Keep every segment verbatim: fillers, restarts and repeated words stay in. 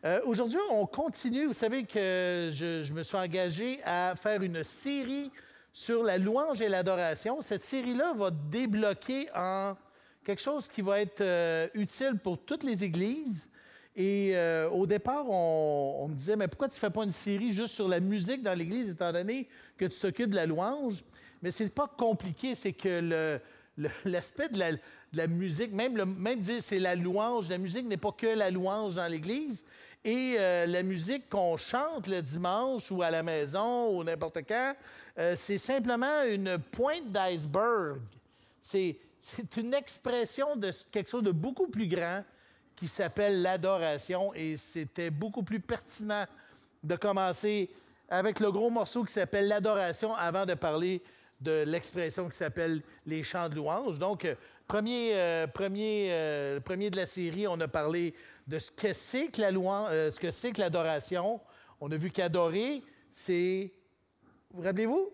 Euh, aujourd'hui, on continue. Vous savez que je, je me suis engagé à faire une série sur la louange et l'adoration. Cette série-là va débloquer en quelque chose qui va être euh, utile pour toutes les églises. Et euh, au départ, on, on me disait, mais pourquoi tu ne fais pas une série juste sur la musique dans l'Église, étant donné que tu t'occupes de la louange? Mais ce n'est pas compliqué, c'est que le, le, l'aspect de la, de la musique, même, le, même dire c'est la louange, la musique n'est pas que la louange dans l'Église. Et euh, la musique qu'on chante le dimanche ou à la maison ou n'importe quand, euh, c'est simplement une pointe d'iceberg. C'est, c'est une expression de quelque chose de beaucoup plus grand qui s'appelle l'adoration, et c'était beaucoup plus pertinent de commencer avec le gros morceau qui s'appelle l'adoration avant de parler de l'expression qui s'appelle les chants de louange. Donc, premier, euh, premier, euh, premier de la série, on a parlé de ce que c'est que la louange, euh, ce que c'est que l'adoration. On a vu qu'adorer, c'est, vous rappelez-vous?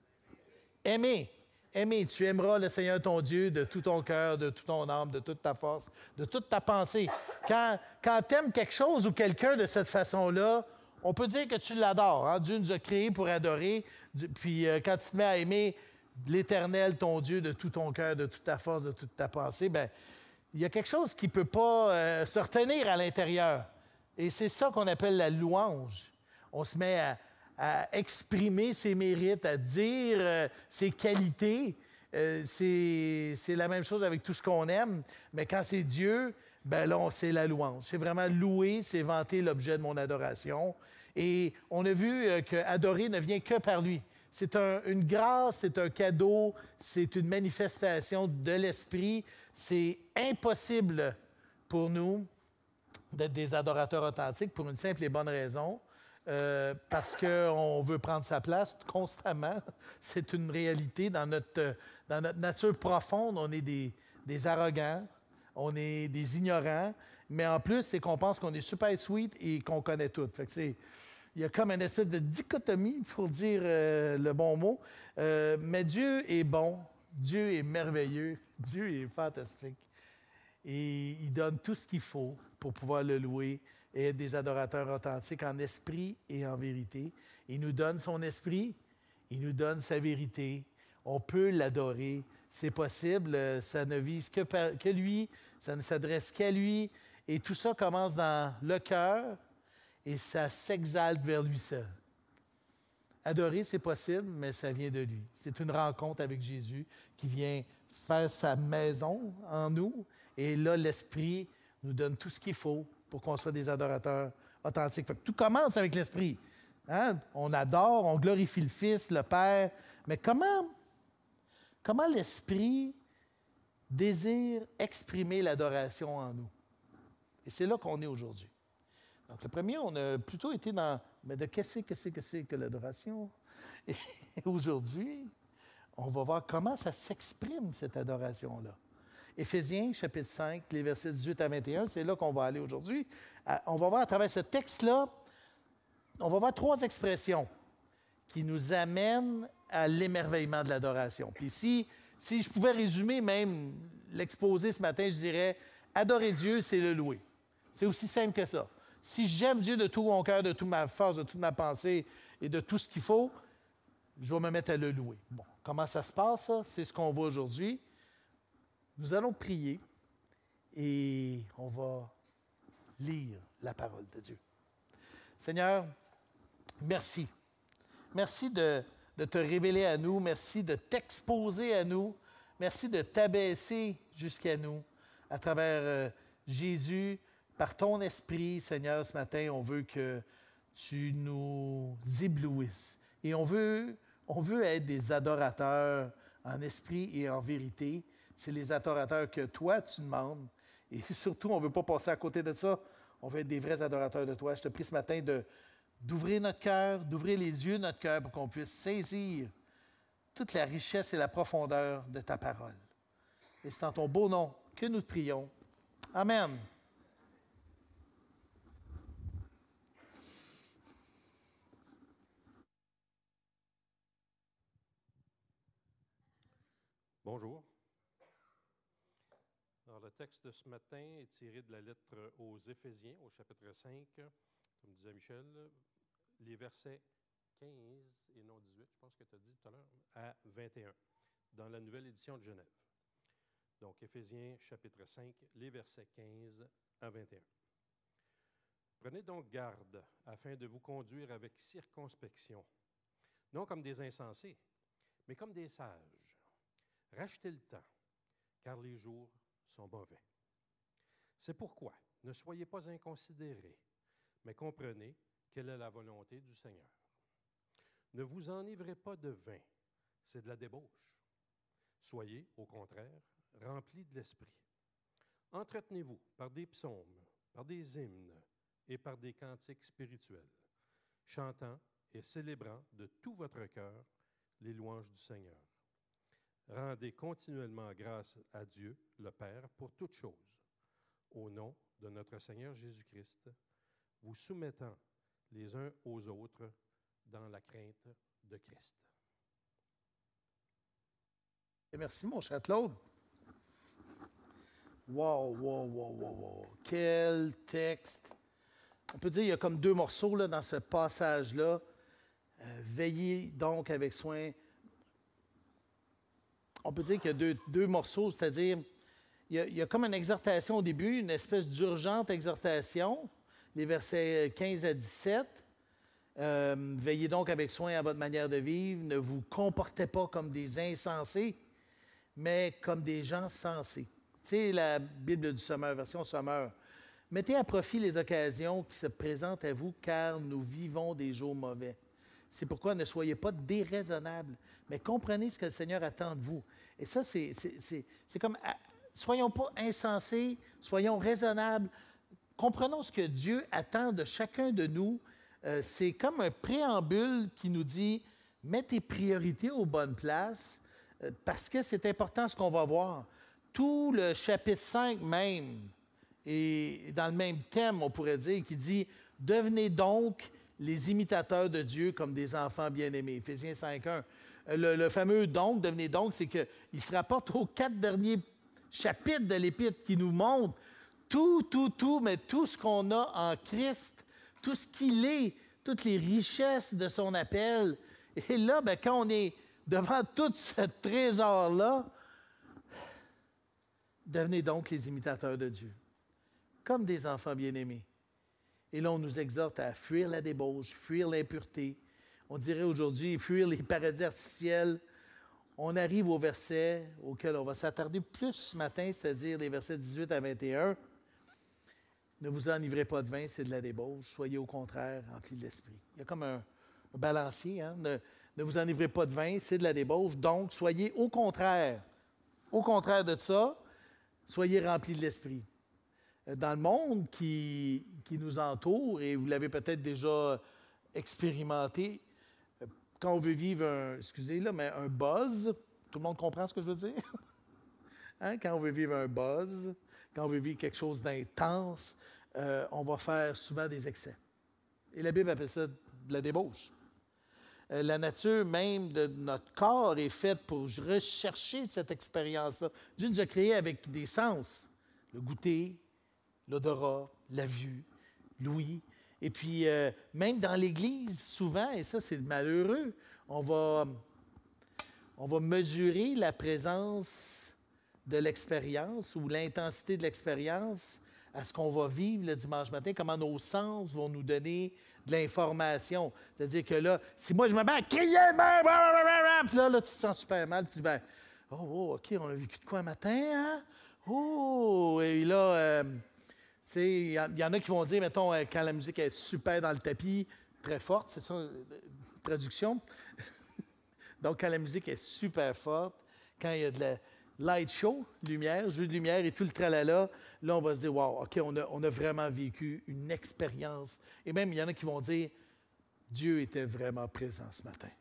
Aimer. Aimer, tu aimeras le Seigneur ton Dieu de tout ton cœur, de toute ton âme, de toute ta force, de toute ta pensée. Quand, quand tu aimes quelque chose ou quelqu'un de cette façon-là, on peut dire que tu l'adores. Hein? Dieu nous a créés pour adorer. Puis euh, quand tu te mets à aimer l'Éternel, ton Dieu, de tout ton cœur, de toute ta force, de toute ta pensée, bien, il y a quelque chose qui ne peut pas euh, se retenir à l'intérieur. Et c'est ça qu'on appelle la louange. On se met à... à exprimer ses mérites, à dire euh, ses qualités. Euh, c'est, c'est la même chose avec tout ce qu'on aime, mais quand c'est Dieu, ben là, on, c'est la louange. C'est vraiment louer, c'est vanter l'objet de mon adoration. Et on a vu euh, qu'adorer ne vient que par lui. C'est un, une grâce, c'est un cadeau, c'est une manifestation de l'Esprit. C'est impossible pour nous d'être des adorateurs authentiques pour une simple et bonne raison. Euh, parce qu'on veut prendre sa place constamment. C'est une réalité. Dans notre, dans notre nature profonde, on est des, des arrogants, on est des ignorants, mais en plus, c'est qu'on pense qu'on est super sweet et qu'on connaît tout. Fait que c'est, il y a comme une espèce de dichotomie, pour dire euh, le bon mot. Euh, mais Dieu est bon, Dieu est merveilleux, Dieu est fantastique. Et il donne tout ce qu'il faut pour pouvoir le louer et être des adorateurs authentiques en esprit et en vérité. Il nous donne son esprit, il nous donne sa vérité. On peut l'adorer, c'est possible, ça ne vise que, par, que lui, ça ne s'adresse qu'à lui. Et tout ça commence dans le cœur et ça s'exalte vers lui seul. Adorer, c'est possible, mais ça vient de lui. C'est une rencontre avec Jésus qui vient faire sa maison en nous. Et là, l'Esprit nous donne tout ce qu'il faut pour qu'on soit des adorateurs authentiques. Fait que tout commence avec l'Esprit. Hein? On adore, on glorifie le Fils, le Père. Mais comment, comment l'Esprit désire exprimer l'adoration en nous? Et c'est là qu'on est aujourd'hui. Donc, le premier, on a plutôt été dans, mais de qu'est-ce que c'est que c'est que l'adoration? Et aujourd'hui, on va voir comment ça s'exprime, cette adoration-là. Éphésiens, chapitre cinq, les versets dix-huit à vingt et un, c'est là qu'on va aller aujourd'hui. On va voir à travers ce texte-là, on va voir trois expressions qui nous amènent à l'émerveillement de l'adoration. Puis si, si je pouvais résumer même l'exposé ce matin, je dirais, adorer Dieu, c'est le louer. C'est aussi simple que ça. Si j'aime Dieu de tout mon cœur, de toute ma force, de toute ma pensée et de tout ce qu'il faut, je vais me mettre à le louer. Bon, comment ça se passe, ça? C'est ce qu'on voit aujourd'hui. Nous allons prier et on va lire la parole de Dieu. Seigneur, merci. Merci de, de te révéler à nous. Merci de t'exposer à nous. Merci de t'abaisser jusqu'à nous à travers euh, Jésus. Par ton esprit, Seigneur, ce matin, on veut que tu nous éblouisses. Et on veut, on veut être des adorateurs en esprit et en vérité. C'est les adorateurs que toi, tu demandes. Et surtout, on ne veut pas passer à côté de ça. On veut être des vrais adorateurs de toi. Je te prie ce matin de, d'ouvrir notre cœur, d'ouvrir les yeux de notre cœur pour qu'on puisse saisir toute la richesse et la profondeur de ta parole. Et c'est en ton beau nom que nous te prions. Amen. Bonjour. Alors, le texte de ce matin est tiré de la lettre aux Éphésiens, au chapitre cinq, comme disait Michel, les versets quinze et non dix-huit, je pense que tu as dit tout à l'heure, à vingt et un, dans la nouvelle édition de Genève. Donc, Éphésiens, chapitre cinq, les versets quinze à vingt et un. Prenez donc garde afin de vous conduire avec circonspection, non comme des insensés, mais comme des sages. Rachetez le temps, car les jours sont mauvais. C'est pourquoi ne soyez pas inconsidérés, mais comprenez quelle est la volonté du Seigneur. Ne vous enivrez pas de vin, c'est de la débauche. Soyez, au contraire, remplis de l'esprit. Entretenez-vous par des psaumes, par des hymnes et par des cantiques spirituels, chantant et célébrant de tout votre cœur les louanges du Seigneur. Rendez continuellement grâce à Dieu, le Père, pour toutes choses, au nom de notre Seigneur Jésus-Christ, vous soumettant les uns aux autres dans la crainte de Christ. Et merci, mon cher Claude. Wow, wow, wow, wow, wow. Quel texte. On peut dire qu'il y a comme deux morceaux là, dans ce passage-là. Euh, veillez donc avec soin. On peut dire qu'il y a deux, deux morceaux, c'est-à-dire, il y, a, il y a comme une exhortation au début, une espèce d'urgente exhortation, les versets quinze à dix-sept. Euh, veillez donc avec soin à votre manière de vivre, ne vous comportez pas comme des insensés, mais comme des gens sensés. Tu sais, la Bible du Sommeur, version Sommeur. Mettez à profit les occasions qui se présentent à vous, car nous vivons des jours mauvais. C'est pourquoi ne soyez pas déraisonnables, mais comprenez ce que le Seigneur attend de vous. Et ça, c'est, c'est, c'est, c'est comme, soyons pas insensés, soyons raisonnables, comprenons ce que Dieu attend de chacun de nous. Euh, c'est comme un préambule qui nous dit, mets tes priorités aux bonnes places, euh, parce que c'est important ce qu'on va voir. Tout le chapitre cinq même, et dans le même thème, on pourrait dire, qui dit « Devenez donc les imitateurs de Dieu comme des enfants bien-aimés ». Éphésiens cinq un. Le, le fameux « donc », « devenez donc », c'est qu'il se rapporte aux quatre derniers chapitres de l'Épître qui nous montrent tout, tout, tout, mais tout ce qu'on a en Christ, tout ce qu'il est, toutes les richesses de son appel. Et là, bien, quand on est devant tout ce trésor-là, devenez donc les imitateurs de Dieu, comme des enfants bien-aimés. Et là, on nous exhorte à fuir la débauche, fuir l'impureté. On dirait aujourd'hui fuir les paradis artificiels. On arrive au verset auquel on va s'attarder plus ce matin, c'est-à-dire les versets dix-huit à vingt et un. Ne vous enivrez pas de vin, c'est de la débauche. Soyez au contraire remplis de l'esprit. Il y a comme un, un balancier. Hein? Ne, ne vous enivrez pas de vin, c'est de la débauche. Donc, soyez au contraire. Au contraire de ça, soyez remplis de l'esprit. Dans le monde qui, qui nous entoure, et vous l'avez peut-être déjà expérimenté, quand on veut vivre un, excusez là, mais un buzz, tout le monde comprend ce que je veux dire? Hein? Quand on veut vivre un buzz, quand on veut vivre quelque chose d'intense, euh, on va faire souvent des excès. Et la Bible appelle ça de la débauche. Euh, la nature même de notre corps est faite pour rechercher cette expérience-là. Dieu nous a créés avec des sens, le goûter, l'odorat, la vue, l'ouïe. Et puis, euh, même dans l'Église, souvent, et ça, c'est malheureux, on va, on va mesurer la présence de l'expérience ou l'intensité de l'expérience à ce qu'on va vivre le dimanche matin, comment nos sens vont nous donner de l'information. C'est-à-dire que là, si moi, je me mets à crier, ben, puis là, là, tu te sens super mal, puis tu dis, ben, oh, oh, OK, on a vécu de quoi un matin, hein? Oh, et là... Euh, il y, y en a qui vont dire, mettons, euh, quand la musique est super dans le tapis, très forte, c'est ça, euh, traduction. Donc, quand la musique est super forte, quand il y a de la light show, lumière, jeu de lumière et tout le tralala, là, on va se dire, wow, OK, on a, on a vraiment vécu une expérience. Et même, il y en a qui vont dire, Dieu était vraiment présent ce matin.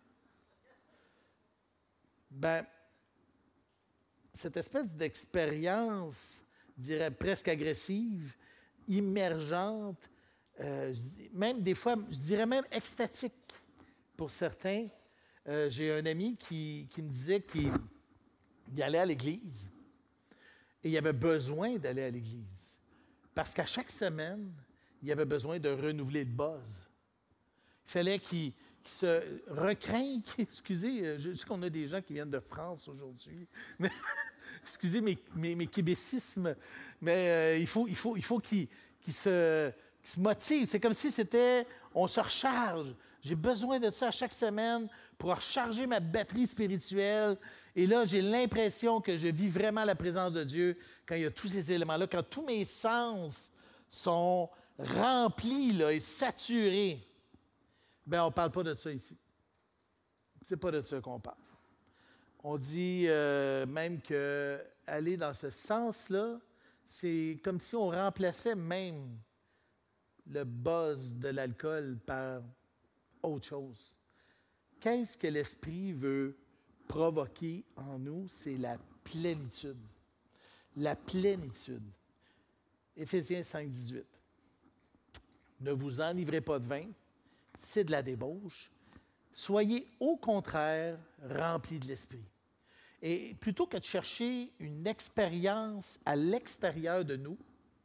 Ben, cette espèce d'expérience, je dirais presque agressive, immergente, euh, même des fois, je dirais même extatique pour certains. Euh, j'ai un ami qui, qui me disait qu'il il allait à l'église Et il avait besoin d'aller à l'Église. Parce qu'à chaque semaine, il avait besoin de renouveler le buzz. Il fallait qu'il, qu'il se recrinque. Excusez, je sais qu'on a des gens qui viennent de France aujourd'hui. Mais, excusez mes, mes, mes québécismes, mais euh, il faut, il faut, il faut qu'il, qu'il, se, qu'il se motive. C'est comme si c'était, on se recharge. J'ai besoin de ça à chaque semaine pour recharger ma batterie spirituelle. Et là, j'ai l'impression que je vis vraiment la présence de Dieu quand il y a tous ces éléments-là, quand tous mes sens sont remplis là, et saturés. Bien, on ne parle pas de ça ici. Ce n'est pas de ça qu'on parle. On dit euh, même qu'aller dans ce sens-là, c'est comme si on remplaçait même le buzz de l'alcool par autre chose. Qu'est-ce que l'Esprit veut provoquer en nous? C'est la plénitude. La plénitude. Éphésiens cinq, dix-huit. Ne vous enivrez pas de vin, c'est de la débauche. Soyez au contraire remplis de l'Esprit. Et plutôt que de chercher une expérience à l'extérieur de nous,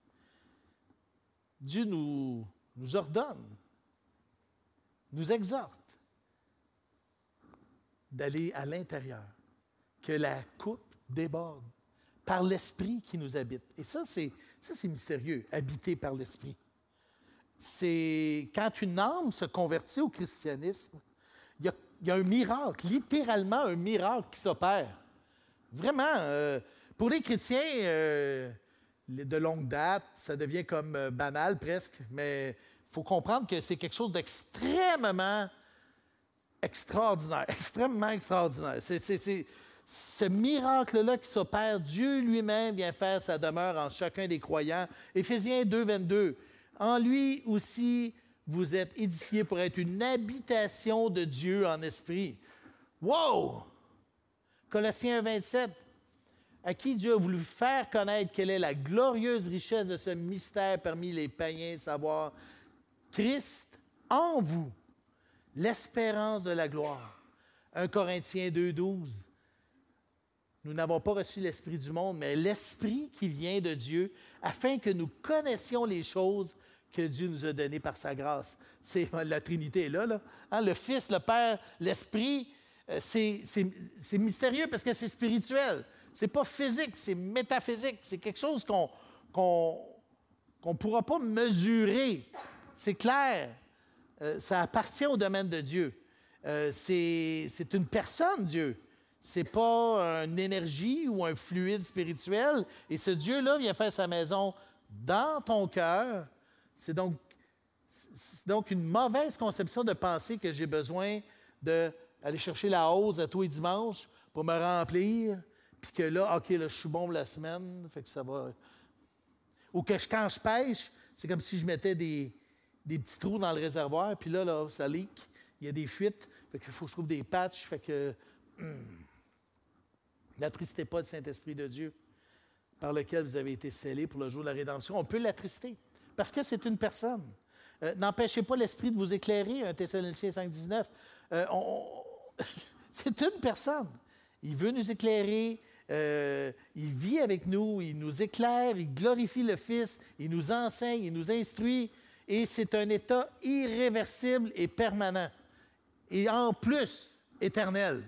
Dieu nous, nous ordonne, nous exhorte d'aller à l'intérieur, que la coupe déborde par l'Esprit qui nous habite. Et ça, c'est, ça, c'est mystérieux, habiter par l'Esprit. C'est quand une âme se convertit au christianisme, il y a, il y a un miracle, littéralement un miracle qui s'opère. Vraiment, euh, pour les chrétiens euh, de longue date, ça devient comme euh, banal presque, mais il faut comprendre que c'est quelque chose d'extrêmement extraordinaire, extrêmement extraordinaire. C'est, c'est, c'est ce miracle-là qui s'opère, Dieu lui-même vient faire sa demeure en chacun des croyants. Éphésiens deux, vingt-deux. En lui aussi, vous êtes édifiés pour être une habitation de Dieu en esprit. Wow! Colossiens un, vingt-sept. À qui Dieu a voulu faire connaître quelle est la glorieuse richesse de ce mystère parmi les païens, savoir Christ en vous, l'espérance de la gloire. un Corinthiens deux, douze. Nous n'avons pas reçu l'Esprit du monde, mais l'Esprit qui vient de Dieu, afin que nous connaissions les choses que Dieu nous a données par sa grâce. C'est, la Trinité est là, là. Hein, le Fils, le Père, l'Esprit, euh, c'est, c'est, c'est mystérieux parce que c'est spirituel. C'est pas physique, c'est métaphysique. C'est quelque chose qu'on qu'on, qu'on ne pourra pas mesurer. C'est clair. Euh, ça appartient au domaine de Dieu. Euh, c'est, c'est une personne, Dieu. Ce n'est pas une énergie ou un fluide spirituel. Et ce Dieu-là vient faire sa maison dans ton cœur. C'est donc, c'est donc une mauvaise conception de penser que j'ai besoin d'aller chercher la hausse à tous les dimanches pour me remplir, puis que là, OK, là, je suis bon pour la semaine, fait que ça va. Ou que je, quand je pêche, c'est comme si je mettais des, des petits trous dans le réservoir, puis là, là, ça leak, il y a des fuites, fait qu'il faut que je trouve des patchs, fait que. Hum, N'attristez pas le Saint-Esprit de Dieu, par lequel vous avez été scellés pour le jour de la rédemption. On peut l'attrister, parce que c'est une personne. Euh, n'empêchez pas l'Esprit de vous éclairer, un Thessaloniciens cinq, dix-neuf. Euh, on, on, c'est une personne. Il veut nous éclairer, euh, il vit avec nous, il nous éclaire, il glorifie le Fils, il nous enseigne, il nous instruit, et c'est un état irréversible et permanent. Et en plus, éternel.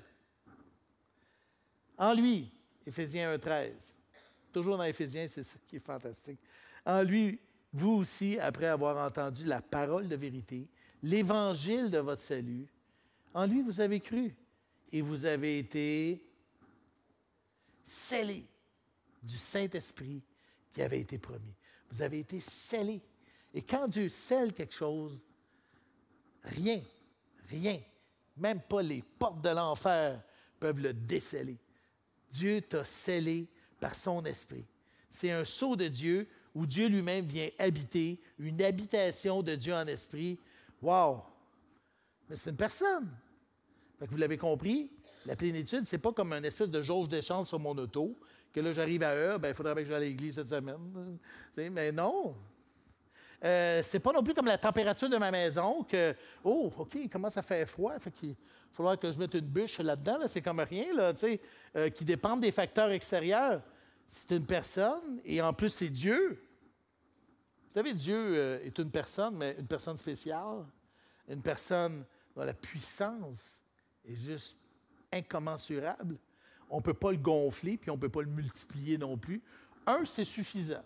En lui, Éphésiens un, treize, toujours dans Éphésiens, c'est ça qui est fantastique. En lui, vous aussi, après avoir entendu la parole de vérité, l'évangile de votre salut, en lui vous avez cru et vous avez été scellés du Saint-Esprit qui avait été promis. Vous avez été scellés. Et quand Dieu scelle quelque chose, rien, rien, même pas les portes de l'enfer peuvent le déceler. Dieu t'a scellé par son esprit. C'est un sceau de Dieu où Dieu lui-même vient habiter, une habitation de Dieu en esprit. Wow! Mais c'est une personne. Fait que vous l'avez compris, la plénitude, c'est pas comme une espèce de jauge d'échange sur mon auto, que là, j'arrive à heure, ben il faudrait bien que j'aille à l'église cette semaine. Mais non! Euh, c'est pas non plus comme la température de ma maison, que, oh, OK, il commence à faire froid, fait qu'il va falloir que je mette une bûche là-dedans, là, c'est comme rien, là, tu sais, euh, qui dépendent des facteurs extérieurs. C'est une personne, et en plus, c'est Dieu. Vous savez, Dieu euh, est une personne, mais une personne spéciale, une personne dont la puissance est juste incommensurable. On ne peut pas le gonfler, puis on ne peut pas le multiplier non plus. Un, c'est suffisant.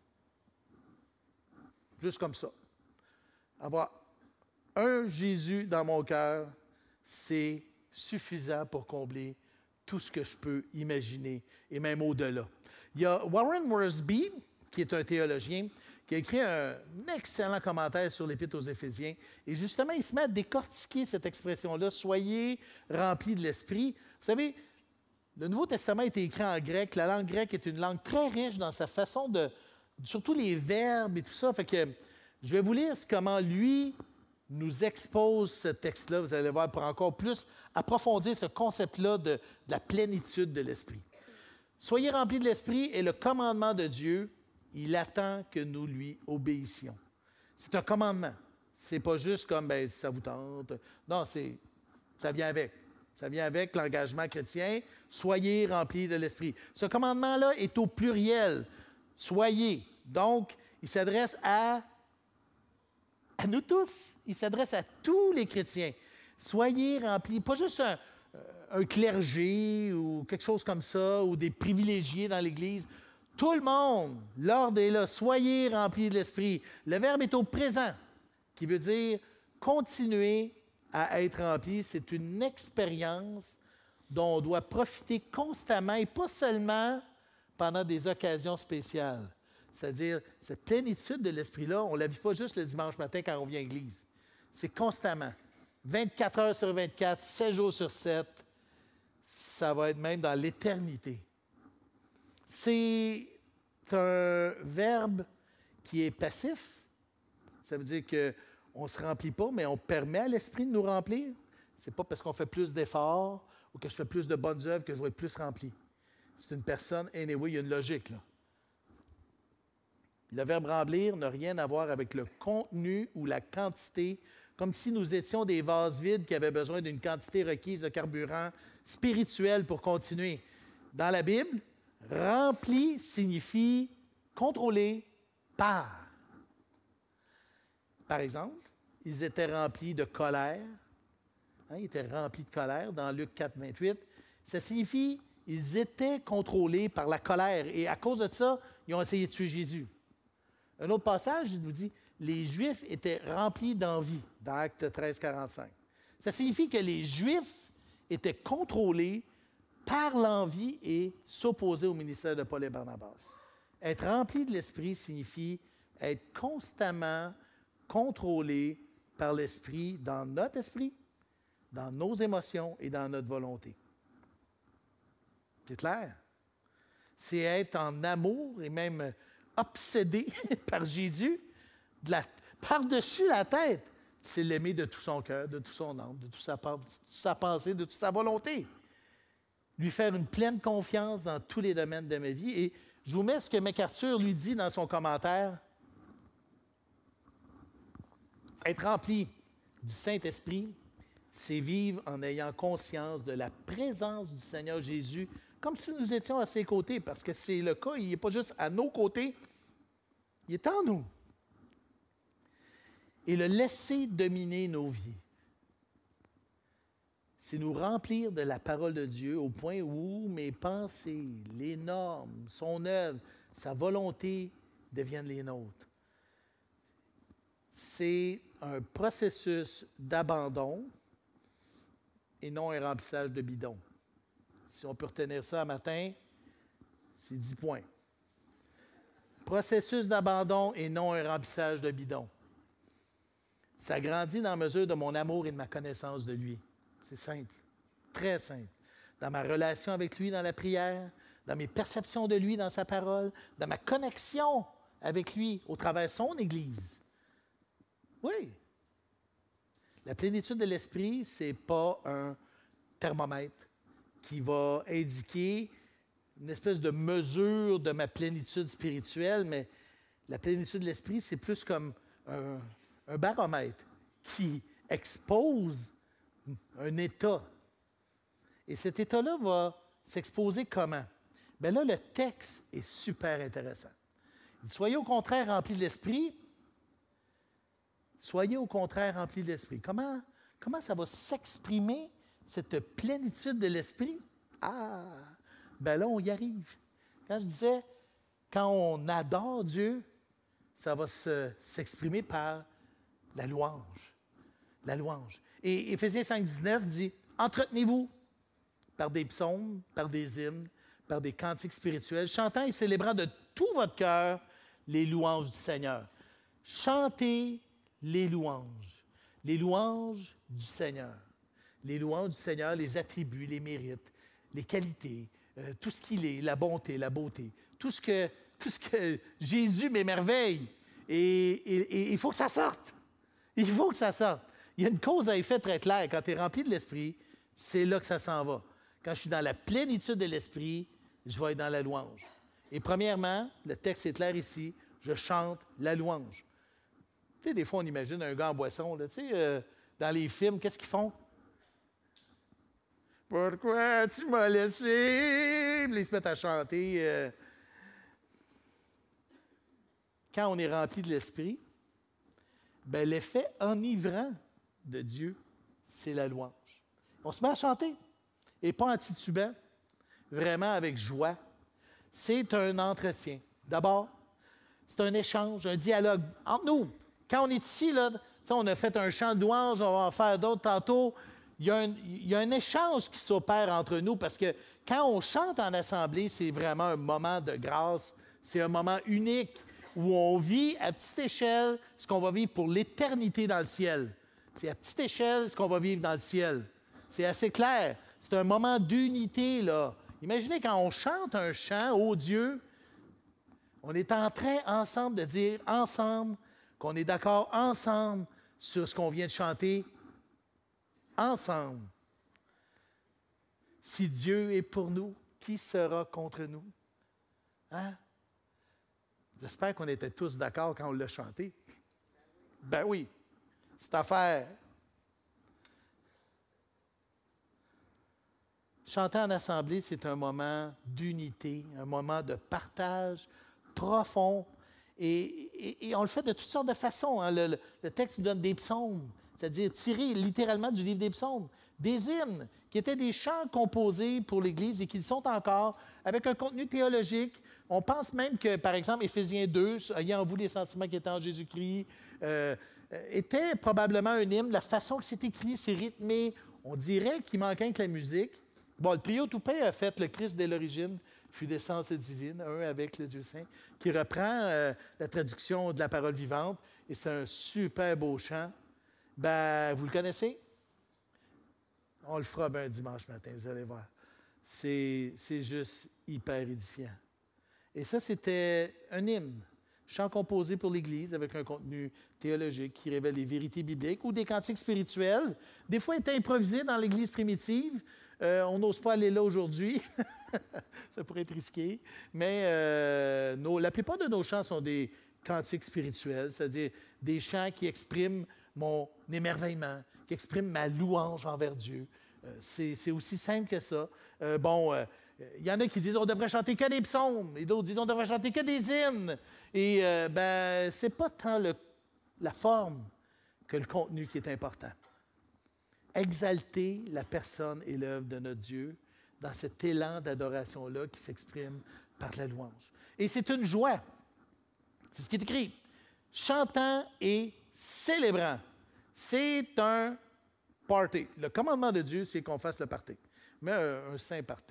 Juste comme ça. Avoir un Jésus dans mon cœur, c'est suffisant pour combler tout ce que je peux imaginer, et même au-delà. Il y a Warren Wiersbe, qui est un théologien, qui a écrit un excellent commentaire sur l'Épître aux Éphésiens. Et justement, il se met à décortiquer cette expression-là, « Soyez remplis de l'Esprit ». Vous savez, le Nouveau Testament a été écrit en grec. La langue grecque est une langue très riche dans sa façon de... surtout les verbes et tout ça. Fait que je vais vous lire comment lui nous expose ce texte-là. Vous allez voir, pour encore plus approfondir ce concept-là de, de la plénitude de l'Esprit. « Soyez remplis de l'Esprit » est le commandement de Dieu. Il attend que nous lui obéissions. C'est un commandement. C'est pas juste comme, ben, si ça vous tente. Non, c'est, ça vient avec. Ça vient avec l'engagement chrétien. Soyez remplis de l'Esprit. Ce commandement-là est au pluriel. Soyez. Donc, il s'adresse à, à nous tous. Il s'adresse à tous les chrétiens. Soyez remplis. Pas juste un, un clergé ou quelque chose comme ça, ou des privilégiés dans l'Église. Tout le monde, l'ordre est là. Soyez remplis de l'Esprit. Le verbe est au présent, qui veut dire continuer à être rempli. C'est une expérience dont on doit profiter constamment et pas seulement pendant des occasions spéciales. C'est-à-dire, cette plénitude de l'Esprit-là, on ne la vit pas juste le dimanche matin quand on vient à l'Église. C'est constamment. vingt-quatre heures sur vingt-quatre, sept jours sur sept. Ça va être même dans l'éternité. C'est un verbe qui est passif. Ça veut dire qu'on ne se remplit pas, mais on permet à l'Esprit de nous remplir. Ce n'est pas parce qu'on fait plus d'efforts ou que je fais plus de bonnes œuvres que je vais être plus rempli. C'est une personne, anyway, il y a une logique, là. Le verbe remplir n'a rien à voir avec le contenu ou la quantité, comme si nous étions des vases vides qui avaient besoin d'une quantité requise de carburant spirituel pour continuer. Dans la Bible, rempli signifie contrôlé par. Par exemple, ils étaient remplis de colère. Hein, ils étaient remplis de colère dans Luc quatre, vingt-huit. Ça signifie qu'ils étaient contrôlés par la colère. Et à cause de ça, ils ont essayé de tuer Jésus. Un autre passage, il nous dit, les Juifs étaient remplis d'envie, dans Actes treize, quarante-cinq. Ça signifie que les Juifs étaient contrôlés par l'envie et s'opposer au ministère de Paul et Barnabas. Être rempli de l'Esprit signifie être constamment contrôlé par l'Esprit dans notre esprit, dans nos émotions et dans notre volonté. C'est clair? C'est être en amour et même obsédé par Jésus, de la, par-dessus la tête. C'est l'aimer de tout son cœur, de tout son âme, de toute sa, de toute sa pensée, de toute sa volonté. Lui faire une pleine confiance dans tous les domaines de ma vie. Et je vous mets ce que MacArthur lui dit dans son commentaire. Être rempli du Saint-Esprit, c'est vivre en ayant conscience de la présence du Seigneur Jésus, comme si nous étions à ses côtés, parce que c'est le cas, il n'est pas juste à nos côtés, il est en nous. Et le laisser dominer nos vies. C'est nous remplir de la parole de Dieu au point où mes pensées, les normes, son œuvre, sa volonté deviennent les nôtres. C'est un processus d'abandon et non un remplissage de bidon. Si on peut retenir ça un matin, c'est dix points. Processus d'abandon et non un remplissage de bidon. Ça grandit dans la mesure de mon amour et de ma connaissance de lui. C'est simple, très simple. Dans ma relation avec lui dans la prière, dans mes perceptions de lui dans sa parole, dans ma connexion avec lui au travers de son Église. Oui. La plénitude de l'Esprit, ce n'est pas un thermomètre qui va indiquer une espèce de mesure de ma plénitude spirituelle, mais la plénitude de l'Esprit, c'est plus comme un, un baromètre qui expose un état. Et cet état-là va s'exposer comment? Bien là, le texte est super intéressant. Il dit, soyez au contraire remplis de l'Esprit. Soyez au contraire remplis de l'Esprit. Comment, comment ça va s'exprimer, cette plénitude de l'Esprit? Ah, bien là, on y arrive. Quand je disais, quand on adore Dieu, ça va se, s'exprimer par la louange. La louange. Et Éphésiens cinq, dix-neuf dit, entretenez-vous par des psaumes, par des hymnes, par des cantiques spirituels, chantant et célébrant de tout votre cœur les louanges du Seigneur. Chantez les louanges, les louanges du Seigneur. Les louanges du Seigneur, les attributs, les mérites, les qualités, euh, tout ce qu'il est, la bonté, la beauté, tout ce que, tout ce que Jésus m'émerveille. Et il faut que ça sorte. Il faut que ça sorte. Il y a une cause à effet très claire. Quand tu es rempli de l'Esprit, c'est là que ça s'en va. Quand je suis dans la plénitude de l'Esprit, je vais être dans la louange. Et premièrement, le texte est clair ici, je chante la louange. Tu sais, des fois, on imagine un gars en boisson, là, tu sais, euh, dans les films, qu'est-ce qu'ils font? Pourquoi tu m'as laissé? Puis ils se mettent à chanter. Euh... Quand on est rempli de l'Esprit, ben, l'effet enivrant de Dieu, c'est la louange. On se met à chanter, et pas en titubant, vraiment avec joie. C'est un entretien. D'abord, c'est un échange, un dialogue entre nous. Quand on est ici, là, on a fait un chant de louange, on va en faire d'autres tantôt. Il y, a un, il y a un échange qui s'opère entre nous parce que quand on chante en assemblée, c'est vraiment un moment de grâce. C'est un moment unique où on vit à petite échelle ce qu'on va vivre pour l'éternité dans le ciel. C'est à petite échelle ce qu'on va vivre dans le ciel. C'est assez clair. C'est un moment d'unité, là. Imaginez quand on chante un chant, ô Dieu, on est en train ensemble de dire ensemble qu'on est d'accord ensemble sur ce qu'on vient de chanter ensemble. Si Dieu est pour nous, qui sera contre nous? Hein? J'espère qu'on était tous d'accord quand on l'a chanté. Ben oui, cette affaire. Chanter en assemblée, c'est un moment d'unité, un moment de partage profond. Et, et, et on le fait de toutes sortes de façons. Hein. Le, le, le texte nous donne des psaumes, c'est-à-dire tirés littéralement du livre des psaumes. Des hymnes, qui étaient des chants composés pour l'Église et qui le sont encore, avec un contenu théologique. On pense même que, par exemple, Éphésiens deux, « Ayez en vous les sentiments qui étaient en Jésus-Christ euh, », était probablement un hymne. La façon que c'est écrit, c'est rythmé. On dirait qu'il manquait que la musique. Bon, le trio Toupin a fait le Christ dès l'origine, fut d'essence divine, un avec le Dieu Saint, qui reprend euh, la traduction de la parole vivante. Et c'est un super beau chant. Ben, vous le connaissez? On le fera ben dimanche matin, vous allez voir. C'est, c'est juste hyper édifiant. Et ça, c'était un hymne, chant composé pour l'Église avec un contenu théologique qui révèle les vérités bibliques ou des cantiques spirituels. Des fois, étaient improvisés dans l'Église primitive. Euh, on n'ose pas aller là aujourd'hui. Ça pourrait être risqué. Mais euh, nos, la plupart de nos chants sont des cantiques spirituels, c'est-à-dire des chants qui expriment mon émerveillement, qui expriment ma louange envers Dieu. Euh, c'est, c'est aussi simple que ça. Euh, bon, il euh, y en a qui disent on devrait chanter que des psaumes, et d'autres disent on devrait chanter que des hymnes. Et euh, ben, c'est pas tant le, la forme que le contenu qui est important. Exalter la personne et l'œuvre de notre Dieu dans cet élan d'adoration-là qui s'exprime par la louange. Et c'est une joie. C'est ce qui est écrit. Chantant et célébrant. C'est un party. Le commandement de Dieu, c'est qu'on fasse le party. Mais un, un saint party.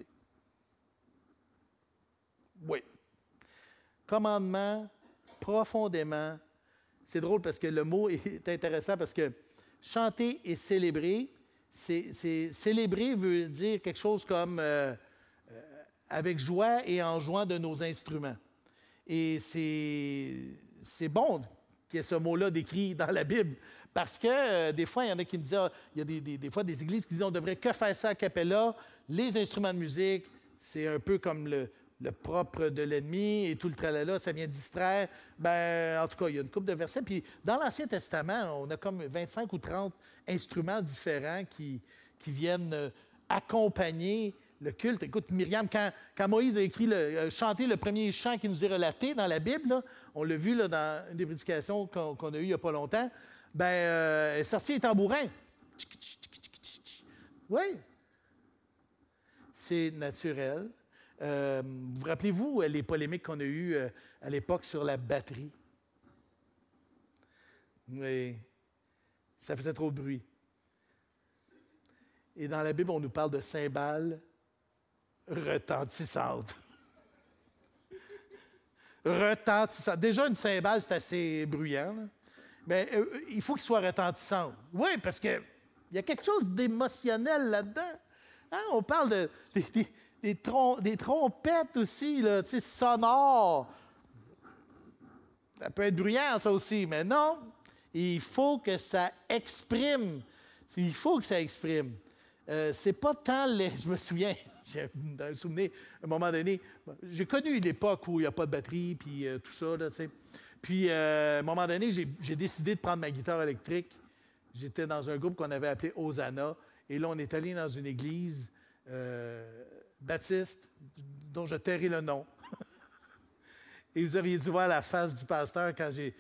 Oui. Commandement, profondément. C'est drôle parce que le mot est intéressant parce que chanter et célébrer, c'est, c'est, célébrer veut dire quelque chose comme euh, euh, avec joie et en jouant de nos instruments. Et c'est, c'est bon qu'il y ait ce mot-là décrit dans la Bible parce que euh, des fois, il y en a qui me disent, ah, il y a des, des, des fois des églises qui disent on devrait que faire ça a cappella, les instruments de musique, c'est un peu comme le, le propre de l'ennemi et tout le tralala, ça vient distraire. Ben, en tout cas, il y a une couple de versets. Puis dans l'Ancien Testament, on a comme vingt-cinq ou trente instruments différents qui, qui viennent accompagner le culte. Écoute, Myriam, quand, quand Moïse a écrit, le, a chanté le premier chant qui nous est relaté dans la Bible, là, on l'a vu là, dans une des prédications qu'on, qu'on a eues il n'y a pas longtemps, ben, euh, elle est sortie les tambourins. Oui. C'est naturel. Euh, vous rappelez-vous les polémiques qu'on a eues euh, à l'époque sur la batterie? Oui. Ça faisait trop de bruit. Et dans la Bible, on nous parle de cymbales retentissantes. Retentissantes. Déjà, une cymbale, c'est assez bruyant, là. Mais euh, il faut qu'il soit retentissant. Oui, parce qu'il y a quelque chose d'émotionnel là-dedans. Hein? On parle de, des, des, des, trom- des trompettes aussi, là, tu sais, sonores. Ça peut être bruyant, ça aussi, mais non. Il faut que ça exprime. Il faut que ça exprime. Euh, c'est pas tant les... Je me souviens, j'ai un souvenir, à un moment donné, j'ai connu l'époque où il n'y a pas de batterie, puis euh, tout ça, là, tu sais. Puis, euh, à un moment donné, j'ai, j'ai décidé de prendre ma guitare électrique. J'étais dans un groupe qu'on avait appelé Hosanna. Et là, on est allé dans une église euh, baptiste, dont je tairai le nom. Et vous auriez dû voir la face du pasteur quand j'ai...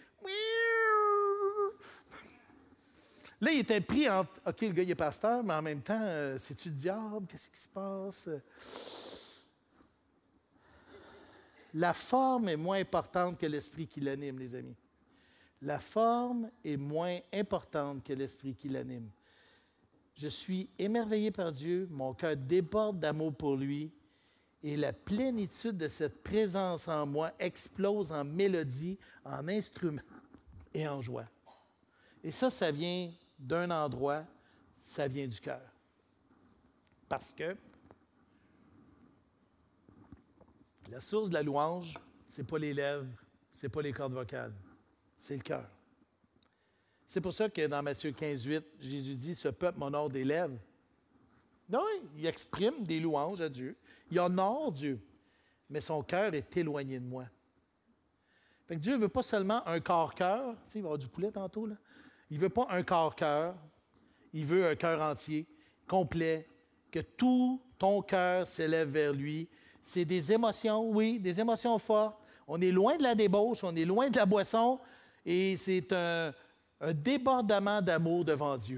Là, il était pris entre... OK, le gars, il est pasteur, mais en même temps, euh, c'est-tu le diable? Qu'est-ce qui se passe? La forme est moins importante que l'esprit qui l'anime, les amis. La forme est moins importante que l'esprit qui l'anime. Je suis émerveillé par Dieu, mon cœur déborde d'amour pour lui, et la plénitude de cette présence en moi explose en mélodie, en instrument et en joie. Et ça, ça vient d'un endroit, ça vient du cœur. Parce que la source de la louange, ce n'est pas les lèvres, ce n'est pas les cordes vocales, c'est le cœur. C'est pour ça que dans Matthieu quinze, huit, Jésus dit « Ce peuple m'honore des lèvres ». Oui, il exprime des louanges à Dieu, il honore Dieu, mais son cœur est éloigné de moi. Fait que Dieu ne veut pas seulement un corps-cœur, tu sais, il va y avoir du poulet tantôt, là. Il ne veut pas un corps-cœur, il veut un cœur entier, complet, que tout ton cœur s'élève vers lui. C'est des émotions, oui, des émotions fortes. On est loin de la débauche, on est loin de la boisson, et c'est un, un débordement d'amour devant Dieu.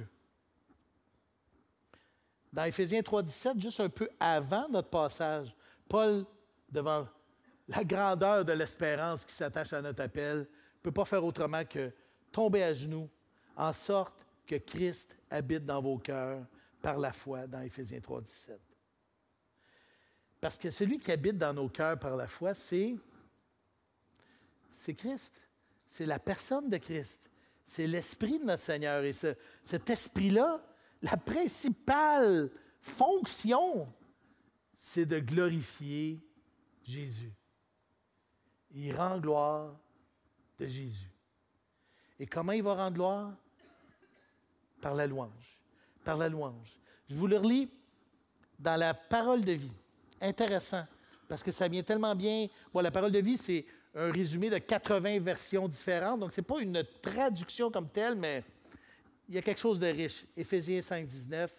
Dans Éphésiens trois, dix-sept, juste un peu avant notre passage, Paul, devant la grandeur de l'espérance qui s'attache à notre appel, ne peut pas faire autrement que tomber à genoux, en sorte que Christ habite dans vos cœurs par la foi, dans Éphésiens trois, dix-sept. Parce que celui qui habite dans nos cœurs par la foi, c'est, c'est Christ. C'est la personne de Christ. C'est l'Esprit de notre Seigneur. Et ce, cet Esprit-là, la principale fonction, c'est de glorifier Jésus. Il rend gloire de Jésus. Et comment il va rendre gloire? Par la louange. Par la louange. Je vous le relis dans la parole de vie. Intéressant, parce que ça vient tellement bien. Bon, la parole de vie, c'est un résumé de quatre-vingts versions différentes, donc ce n'est pas une traduction comme telle, mais il y a quelque chose de riche. Éphésiens cinq, dix-neuf.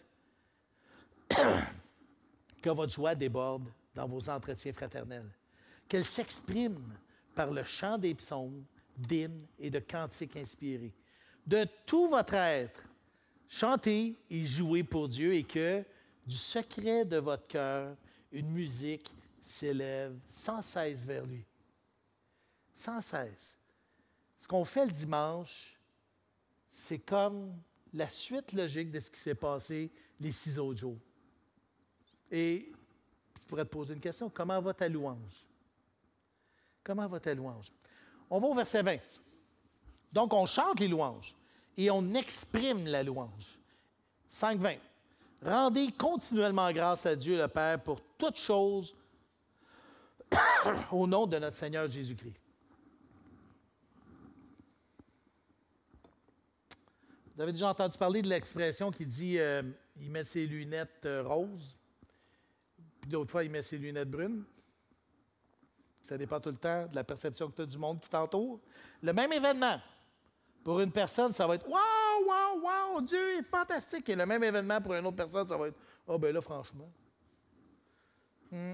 Que votre joie déborde dans vos entretiens fraternels. Qu'elle s'exprime par le chant des psaumes, d'hymnes et de cantiques inspirés. De tout votre être, chantez et jouez pour Dieu et que, du secret de votre cœur, une musique s'élève sans cesse vers lui. Sans cesse. Ce qu'on fait le dimanche, c'est comme la suite logique de ce qui s'est passé les six autres jours. Et je pourrais te poser une question. Comment va ta louange? Comment va ta louange? On va au verset vingt. Donc, on chante les louanges et on exprime la louange. cinq, vingt. Rendez continuellement grâce à Dieu le Père pour toutes choses au nom de notre Seigneur Jésus-Christ. Vous avez déjà entendu parler de l'expression qui dit euh, « il met ses lunettes euh, roses », puis d'autres fois, il met ses lunettes brunes. Ça dépend tout le temps de la perception que tu as du monde qui t'entoure. Le même événement, pour une personne, ça va être « wow, wow, wow, Dieu est fantastique », et le même événement pour une autre personne, ça va être « oh, ben là, franchement ». Hmm.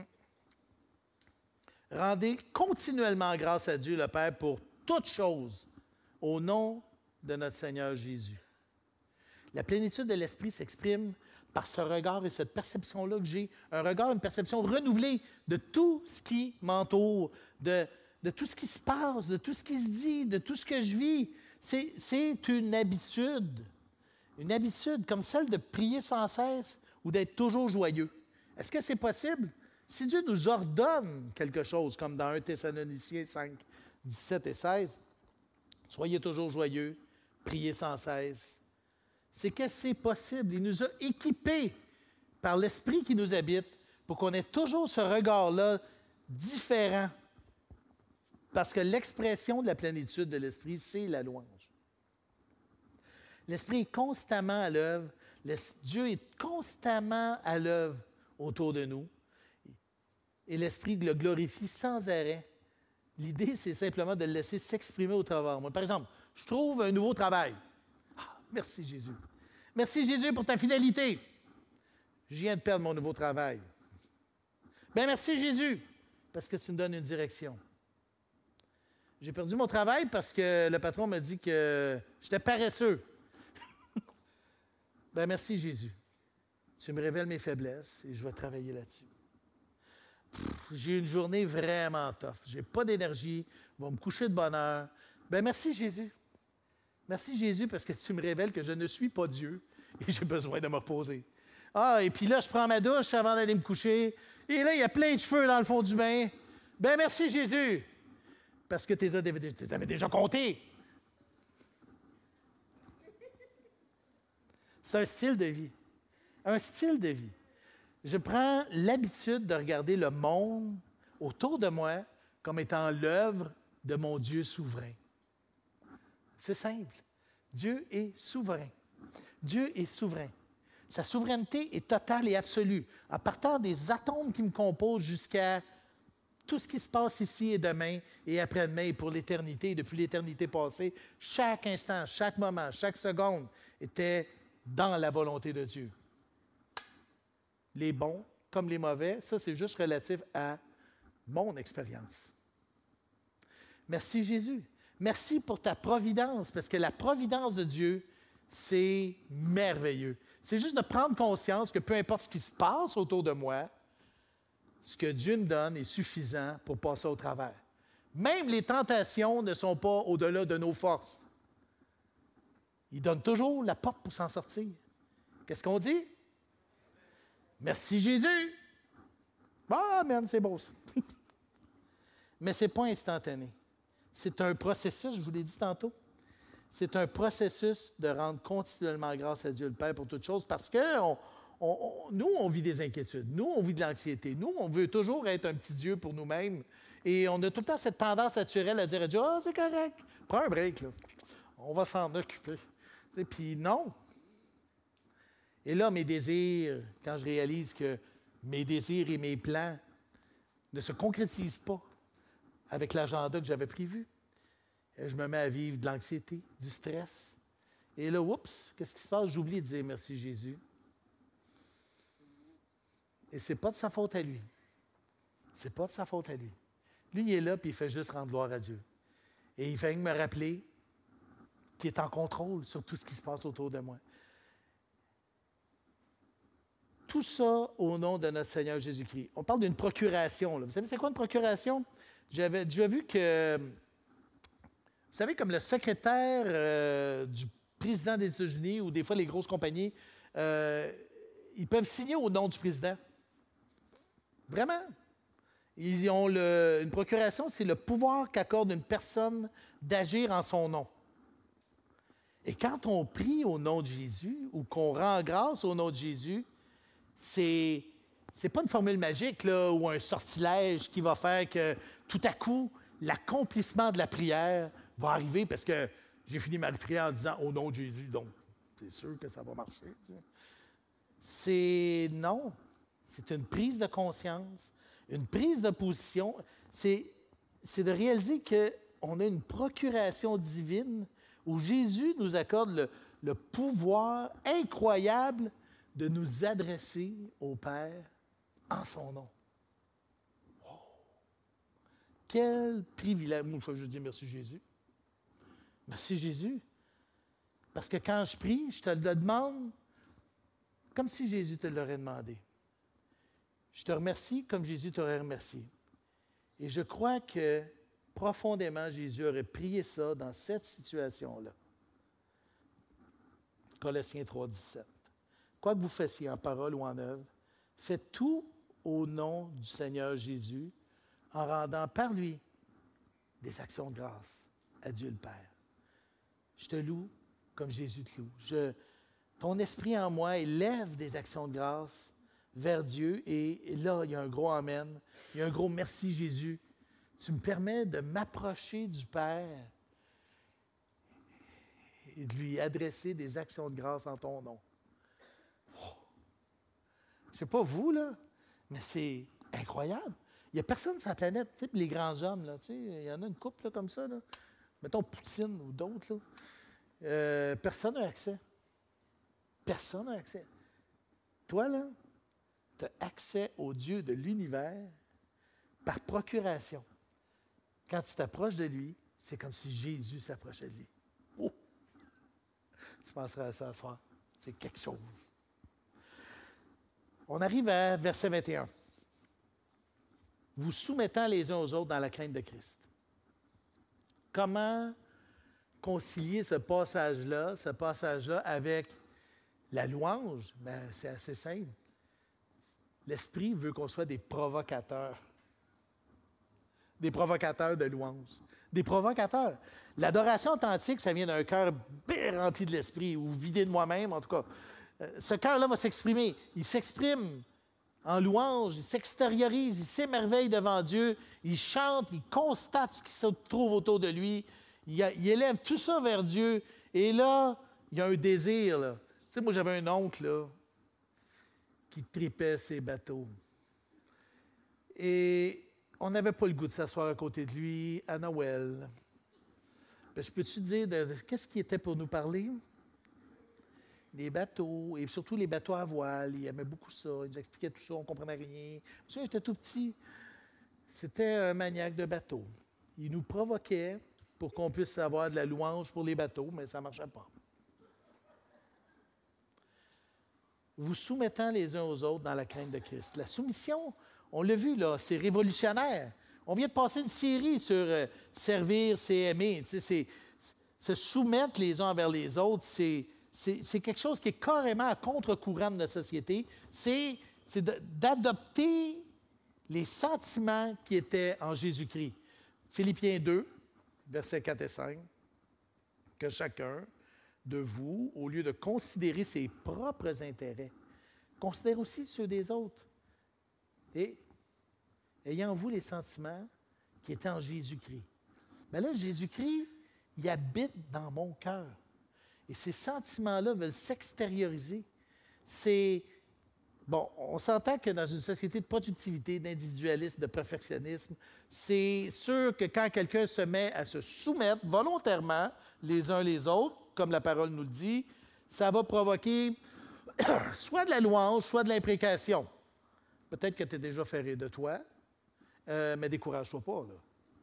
Rendez continuellement grâce à Dieu le Père pour toutes choses, au nom de notre Seigneur Jésus. La plénitude de l'Esprit s'exprime par ce regard et cette perception-là que j'ai, un regard, une perception renouvelée de tout ce qui m'entoure, de, de tout ce qui se passe, de tout ce qui se dit, de tout ce que je vis. C'est, c'est une habitude, une habitude comme celle de prier sans cesse ou d'être toujours joyeux. Est-ce que c'est possible? Si Dieu nous ordonne quelque chose, comme dans un Thessaloniciens cinq, dix-sept et seize, soyez toujours joyeux, priez sans cesse. C'est que c'est possible. Il nous a équipés par l'Esprit qui nous habite pour qu'on ait toujours ce regard-là différent. Parce que l'expression de la plénitude de l'Esprit, c'est la louange. L'Esprit est constamment à l'œuvre. Dieu est constamment à l'œuvre autour de nous. Et l'Esprit le glorifie sans arrêt. L'idée, c'est simplement de le laisser s'exprimer au travers de moi. Par exemple, je trouve un nouveau travail. Ah, merci Jésus. Merci Jésus pour ta fidélité. Je viens de perdre mon nouveau travail. Bien, merci Jésus, parce que tu me donnes une direction. J'ai perdu mon travail parce que le patron m'a dit que j'étais paresseux. Bien, merci Jésus. Tu me révèles mes faiblesses et je vais travailler là-dessus. Pff, j'ai eu une journée vraiment tough. Je n'ai pas d'énergie. Je vais me coucher de bonne heure. Bien, merci Jésus. Merci Jésus parce que tu me révèles que je ne suis pas Dieu et j'ai besoin de me reposer. Ah, et puis là, je prends ma douche avant d'aller me coucher. Et là, il y a plein de cheveux dans le fond du bain. Bien, merci Jésus. Parce que tu les avais déjà comptés. C'est un style de vie. Un style de vie. Je prends l'habitude de regarder le monde autour de moi comme étant l'œuvre de mon Dieu souverain. C'est simple. Dieu est souverain. Dieu est souverain. Sa souveraineté est totale et absolue. En partant des atomes qui me composent jusqu'à tout ce qui se passe ici et demain et après-demain et pour l'éternité, et depuis l'éternité passée, chaque instant, chaque moment, chaque seconde était dans la volonté de Dieu. Les bons comme les mauvais, ça c'est juste relatif à mon expérience. Merci Jésus. Merci pour ta providence, parce que la providence de Dieu, c'est merveilleux. C'est juste de prendre conscience que peu importe ce qui se passe autour de moi, ce que Dieu me donne est suffisant pour passer au travers. Même les tentations ne sont pas au-delà de nos forces. Il donne toujours la porte pour s'en sortir. Qu'est-ce qu'on dit? Merci Jésus! Ah, man, c'est beau ça. Mais ce n'est pas instantané. C'est un processus, je vous l'ai dit tantôt. C'est un processus de rendre continuellement grâce à Dieu le Père pour toutes choses parce que on, on, on, nous, on vit des inquiétudes. Nous, on vit de l'anxiété. Nous, on veut toujours être un petit Dieu pour nous-mêmes. Et on a tout le temps cette tendance naturelle à dire à Dieu, « Ah, c'est correct, prends un break, là. On va s'en occuper. » Puis non. Et là, mes désirs, quand je réalise que mes désirs et mes plans ne se concrétisent pas avec l'agenda que j'avais prévu, je me mets à vivre de l'anxiété, du stress. Et là, oups, qu'est-ce qui se passe? J'oublie de dire merci Jésus. Et ce n'est pas de sa faute à lui. Ce n'est pas de sa faute à lui. Lui, il est là, puis il fait juste rendre gloire à Dieu. Et il fait me rappeler qu'il est en contrôle sur tout ce qui se passe autour de moi. Tout ça au nom de notre Seigneur Jésus-Christ. On parle d'une procuration. Là. Vous savez, c'est quoi une procuration? J'avais déjà vu que, vous savez, comme le secrétaire euh, du président des États-Unis ou des fois les grosses compagnies, euh, ils peuvent signer au nom du président. Vraiment. Ils ont le, une procuration, c'est le pouvoir qu'accorde une personne d'agir en son nom. Et quand on prie au nom de Jésus ou qu'on rend grâce au nom de Jésus, c'est c'est pas une formule magique là, ou un sortilège qui va faire que tout à coup, l'accomplissement de la prière va arriver parce que j'ai fini ma prière en disant « Au nom de Jésus », donc c'est sûr que ça va marcher. Tu sais. C'est non. C'est une prise de conscience, une prise de position. C'est, c'est de réaliser qu'on a une procuration divine où Jésus nous accorde le, le pouvoir incroyable de nous adresser au Père en son nom. Quel privilège. Moi, je dis merci Jésus. Merci Jésus. Parce que quand je prie, je te le demande comme si Jésus te l'aurait demandé. Je te remercie comme Jésus t'aurait remercié. Et je crois que profondément, Jésus aurait prié ça dans cette situation-là. Colossiens trois, dix-sept. Quoi que vous fassiez en parole ou en œuvre, faites tout au nom du Seigneur Jésus, en rendant par lui des actions de grâce à Dieu le Père. Je te loue comme Jésus te loue. Je, ton esprit en moi élève des actions de grâce vers Dieu et, et là, il y a un gros amen, il y a un gros merci Jésus. Tu me permets de m'approcher du Père et de lui adresser des actions de grâce en ton nom. Oh. Je ne sais pas vous, là, mais c'est incroyable. Il n'y a personne sur la planète, tu sais, les grands hommes, là, tu sais, il y en a une couple là, comme ça, là. Mettons Poutine ou d'autres, là. Euh, personne n'a accès. Personne n'a accès. Toi, là, tu as accès au Dieu de l'univers par procuration. Quand tu t'approches de lui, c'est comme si Jésus s'approchait de lui. Oh! Tu penseras à ça ce soir. C'est quelque chose. On arrive à verset vingt et un. Vous soumettant les uns aux autres dans la crainte de Christ. Comment concilier ce passage-là, ce passage-là avec la louange? Bien, c'est assez simple. L'Esprit veut qu'on soit des provocateurs. Des provocateurs de louange. Des provocateurs. L'adoration authentique, ça vient d'un cœur bien rempli de l'Esprit ou vidé de moi-même, en tout cas. Ce cœur-là va s'exprimer. Il s'exprime en louange, il s'extériorise, il s'émerveille devant Dieu, il chante, il constate ce qui se trouve autour de lui, il, a, il élève tout ça vers Dieu. Et là, il y a un désir. Là. Tu sais, moi, j'avais un oncle là, qui tripait ses bateaux. Et on n'avait pas le goût de s'asseoir à côté de lui à Noël. Bien, je peux-tu te dire, de, de, qu'est-ce qui était pour nous parler? Les bateaux, et surtout les bateaux à voile. Il aimait beaucoup ça. Il nous expliquait tout ça, on ne comprenait rien. Tu sais, j'étais tout petit. C'était un maniaque de bateaux. Il nous provoquait pour qu'on puisse avoir de la louange pour les bateaux, mais ça ne marchait pas. Vous soumettant les uns aux autres dans la crainte de Christ. La soumission, on l'a vu, là, c'est révolutionnaire. On vient de passer une série sur euh, servir, c'est aimer. Tu sais, c'est, se soumettre les uns envers les autres, c'est... C'est, c'est quelque chose qui est carrément à contre-courant de notre société. C'est, c'est de, d'adopter les sentiments qui étaient en Jésus-Christ. Philippiens deux, versets quatre et cinq. Que chacun de vous, au lieu de considérer ses propres intérêts, considère aussi ceux des autres. Et ayant en vous les sentiments qui étaient en Jésus-Christ. Mais là, Jésus-Christ, il habite dans mon cœur. Et ces sentiments-là veulent s'extérioriser. C'est, bon, on s'entend que dans une société de productivité, d'individualisme, de perfectionnisme, c'est sûr que quand quelqu'un se met à se soumettre volontairement les uns les autres, comme la parole nous le dit, ça va provoquer soit de la louange, soit de l'imprécation. Peut-être que tu es déjà ferré de toi, euh, mais décourage-toi pas, là.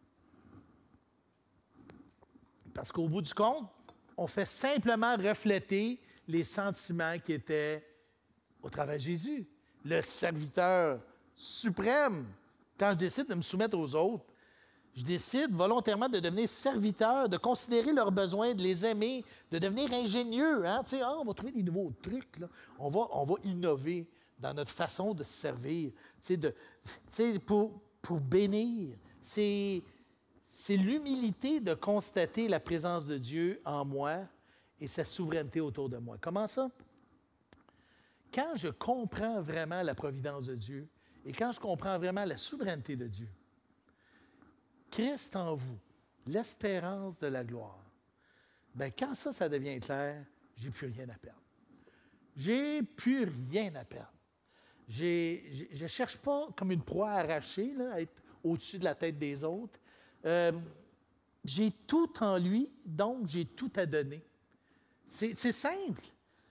Parce qu'au bout du compte, on fait simplement refléter les sentiments qui étaient au travers de Jésus. Le serviteur suprême. Quand je décide de me soumettre aux autres, je décide volontairement de devenir serviteur, de considérer leurs besoins, de les aimer, de devenir ingénieux. Hein? Tu sais, ah, on va trouver des nouveaux trucs. Là. On va, on va innover dans notre façon de se servir, tu sais, de, tu sais, pour, pour bénir. C'est... C'est l'humilité de constater la présence de Dieu en moi et sa souveraineté autour de moi. Comment ça? Quand je comprends vraiment la providence de Dieu et quand je comprends vraiment la souveraineté de Dieu, Christ en vous, l'espérance de la gloire, bien, quand ça, ça devient clair, j'ai plus rien à perdre. J'ai plus rien à perdre. J'ai, j'ai, je ne cherche pas comme une proie arrachée, là, à être au-dessus de la tête des autres. Euh, j'ai tout en lui, donc j'ai tout à donner. C'est, c'est simple.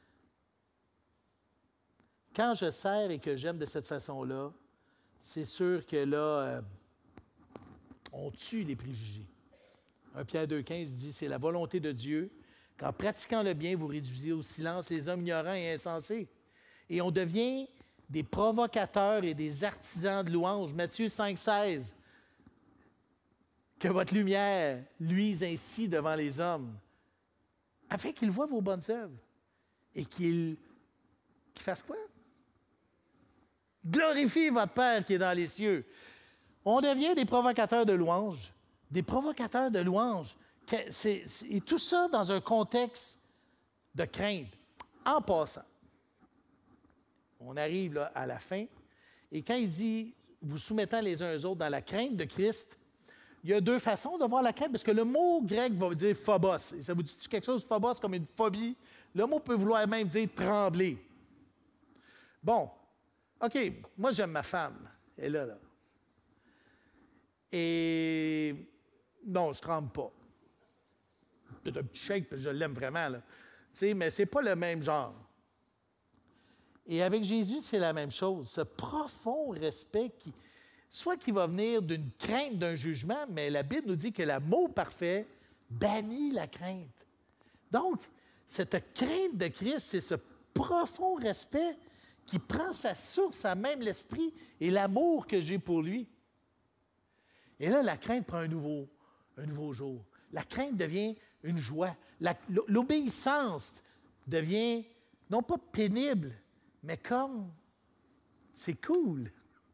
Quand je sers et que j'aime de cette façon-là, c'est sûr que là, euh, On tue les préjugés. un Pierre deux quinze dit, c'est la volonté de Dieu qu'en pratiquant le bien, vous réduisez au silence les hommes ignorants et insensés. Et on devient des provocateurs et des artisans de louange. Matthieu cinq seize. Que votre lumière luise ainsi devant les hommes, afin qu'ils voient vos bonnes œuvres et qu'ils, qu'ils fassent quoi? Glorifiez votre Père qui est dans les cieux. On devient des provocateurs de louange. Des provocateurs de louange. C'est, c'est, et tout ça dans un contexte de crainte. En passant, on arrive là, à la fin, et quand il dit « vous soumettant les uns aux autres dans la crainte de Christ », il y a deux façons de voir la crainte, parce que le mot grec va dire « phobos ». Et ça vous dit quelque chose, phobos, comme une phobie? Le mot peut vouloir même dire « trembler ». Bon, OK, moi j'aime ma femme. Elle est là, là. Et non, je ne tremble pas. Peut-être un petit shake, parce que je l'aime vraiment, là. Tu sais, mais ce n'est pas le même genre. Et avec Jésus, c'est la même chose. Ce profond respect qui, soit qui va venir d'une crainte d'un jugement, mais la Bible nous dit que l'amour parfait bannit la crainte. Donc, cette crainte de Christ, c'est ce profond respect qui prend sa source à même l'esprit et l'amour que j'ai pour lui. Et là, la crainte prend un nouveau, un nouveau jour. La crainte devient une joie. La, l'obéissance devient non pas pénible, mais comme c'est cool.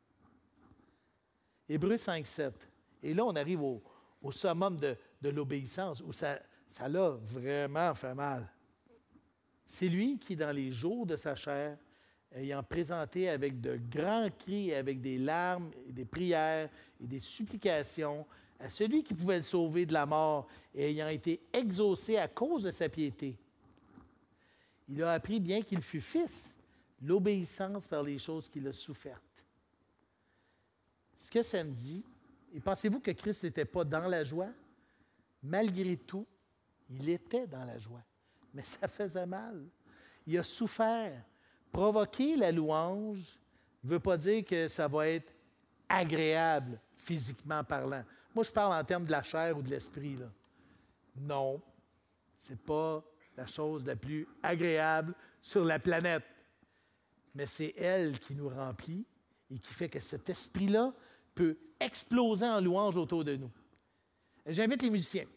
Hébreux cinq sept. Et là, on arrive au, au summum de, de l'obéissance, où ça, ça l'a vraiment fait mal. C'est lui qui, dans les jours de sa chair, ayant présenté avec de grands cris, avec des larmes, et des prières et des supplications, à celui qui pouvait le sauver de la mort, et ayant été exaucé à cause de sa piété. Il a appris, bien qu'il fût fils, l'obéissance par les choses qu'il a souffertes. Ce que ça me dit, et pensez-vous que Christ n'était pas dans la joie? Malgré tout, il était dans la joie. Mais ça faisait mal. Il a souffert. Provoquer la louange ne veut pas dire que ça va être agréable, physiquement parlant. Moi, je parle en termes de la chair ou de l'esprit, là. Non, ce n'est pas la chose la plus agréable sur la planète. Mais c'est elle qui nous remplit et qui fait que cet esprit-là peut exploser en louange autour de nous. J'invite les musiciens.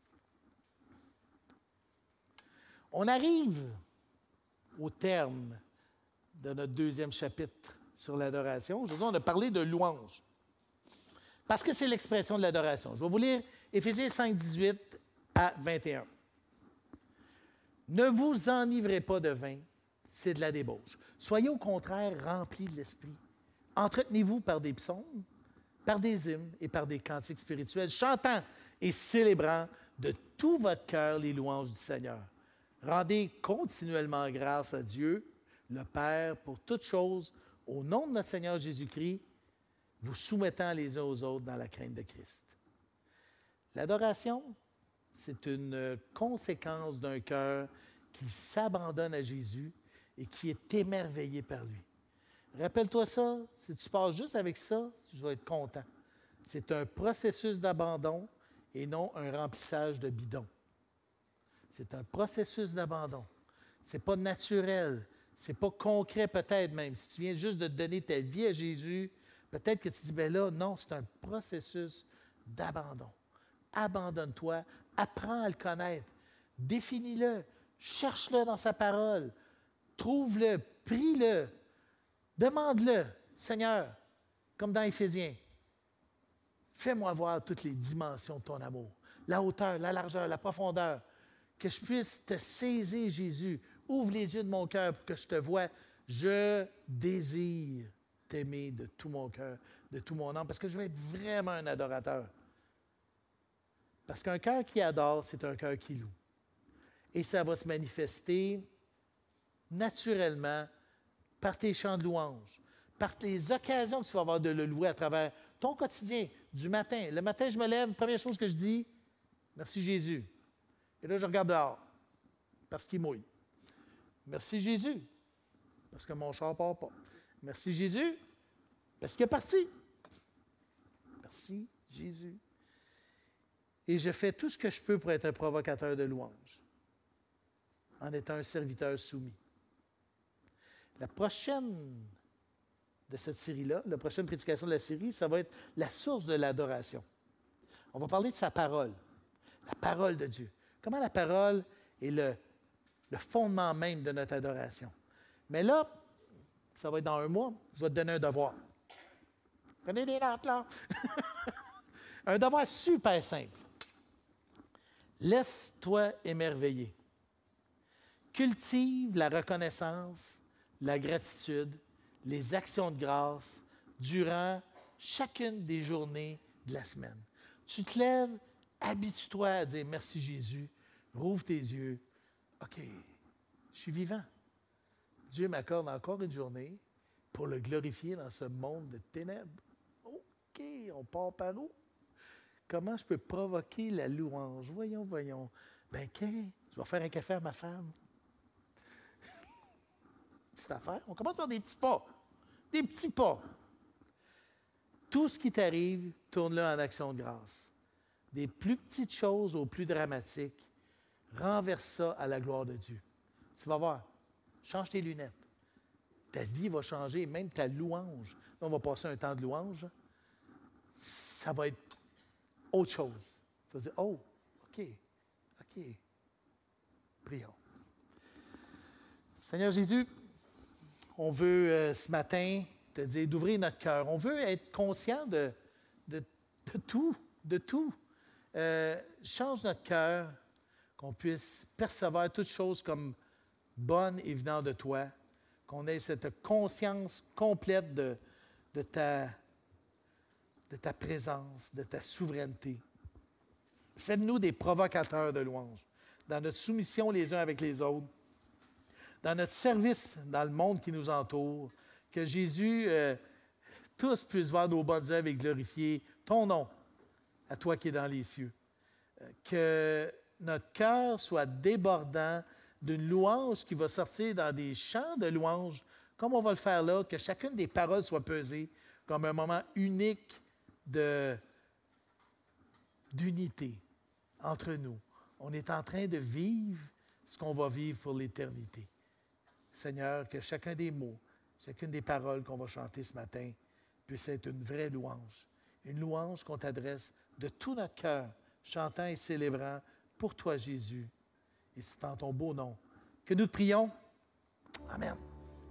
On arrive au terme de notre deuxième chapitre sur l'adoration. Aujourd'hui, on a parlé de louange. Parce que c'est l'expression de l'adoration. Je vais vous lire Éphésiens cinq, dix-huit à vingt et un. Ne vous enivrez pas de vin, c'est de la débauche. Soyez au contraire remplis de l'esprit. Entretenez-vous par des psaumes, par des hymnes et par des cantiques spirituels, chantant et célébrant de tout votre cœur les louanges du Seigneur. Rendez continuellement grâce à Dieu, le Père, pour toutes choses, au nom de notre Seigneur Jésus-Christ, vous soumettant les uns aux autres dans la crainte de Christ. L'adoration, c'est une conséquence d'un cœur qui s'abandonne à Jésus et qui est émerveillé par lui. Rappelle-toi ça, si tu passes juste avec ça, je vais être content. C'est un processus d'abandon et non un remplissage de bidon. C'est un processus d'abandon. Ce n'est pas naturel, ce n'est pas concret peut-être même. Si tu viens juste de donner ta vie à Jésus, peut-être que tu dis, bien là, non, c'est un processus d'abandon. Abandonne-toi, apprends à le connaître, définis-le, cherche-le dans sa parole, trouve-le, prie-le, demande-le, Seigneur, comme dans Éphésiens, fais-moi voir toutes les dimensions de ton amour, la hauteur, la largeur, la profondeur, que je puisse te saisir, Jésus. Ouvre les yeux de mon cœur pour que je te voie. Je désire t'aimer de tout mon cœur, de tout mon âme, parce que je vais être vraiment un adorateur. Parce qu'un cœur qui adore, c'est un cœur qui loue. Et ça va se manifester naturellement par tes chants de louange, par les occasions que tu vas avoir de le louer à travers ton quotidien, du matin. Le matin, je me lève, première chose que je dis, merci Jésus. Et là, je regarde dehors, parce qu'il mouille. Merci Jésus, parce que mon char ne part pas. Merci Jésus, parce qu'il est parti. Merci Jésus, Et je fais tout ce que je peux pour être un provocateur de louange, en étant un serviteur soumis. La prochaine de cette série-là, la prochaine prédication de la série, ça va être la source de l'adoration. On va parler de sa parole, la parole de Dieu. Comment la parole est le, le fondement même de notre adoration. Mais là, ça va être dans un mois, je vais te donner un devoir. Prenez des notes, là. Un devoir super simple. Laisse-toi émerveiller. Cultive la reconnaissance, la gratitude, les actions de grâce durant chacune des journées de la semaine. Tu te lèves, habitue-toi à dire merci Jésus, rouvre tes yeux. OK, je suis vivant. Dieu m'accorde encore une journée pour le glorifier dans ce monde de ténèbres. OK, on part par où? Comment je peux provoquer la louange? Voyons, voyons. Ben, OK, je vais faire un café à ma femme. Petite affaire. On commence par des petits pas. Des petits pas. Tout ce qui t'arrive, tourne-le en action de grâce. Des plus petites choses aux plus dramatiques, renverse ça à la gloire de Dieu. Tu vas voir. Change tes lunettes. Ta vie va changer, même ta louange. Là, on va passer un temps de louange. Ça va être autre chose. Tu vas dire, oh, OK, OK. Prions. Seigneur Jésus, on veut euh, ce matin te dire d'ouvrir notre cœur. On veut être conscient de, de, de tout, de tout. Euh, change notre cœur, qu'on puisse percevoir toutes choses comme bonnes et venant de toi, qu'on ait cette conscience complète de, de, ta, de ta présence, de ta souveraineté. Fais-nous des provocateurs de louange, dans notre soumission les uns avec les autres, dans notre service dans le monde qui nous entoure, que Jésus, euh, tous puissent voir nos bonnes œuvres et glorifier ton nom, à toi qui es dans les cieux. Euh, que notre cœur soit débordant d'une louange qui va sortir dans des chants de louange, comme on va le faire là, que chacune des paroles soit pesée comme un moment unique de, d'unité entre nous. On est en train de vivre ce qu'on va vivre pour l'éternité. Seigneur, que chacun des mots, chacune des paroles qu'on va chanter ce matin puisse être une vraie louange. Une louange qu'on t'adresse de tout notre cœur, chantant et célébrant pour toi, Jésus. Et c'est en ton beau nom que nous te prions. Amen.